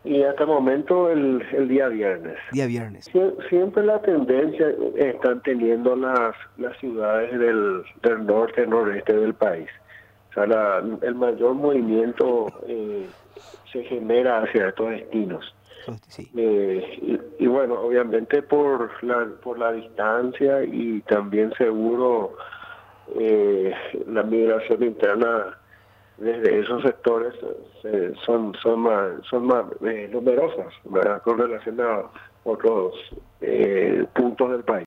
Y hasta el momento el día viernes. Día viernes. Siempre la tendencia están teniendo las ciudades del norte, noroeste del país. O sea, el mayor movimiento se genera hacia estos destinos. Sí. Y bueno, obviamente por la distancia y también seguro la migración interna desde esos sectores son más numerosas, ¿verdad? Con relación a otros puntos del país.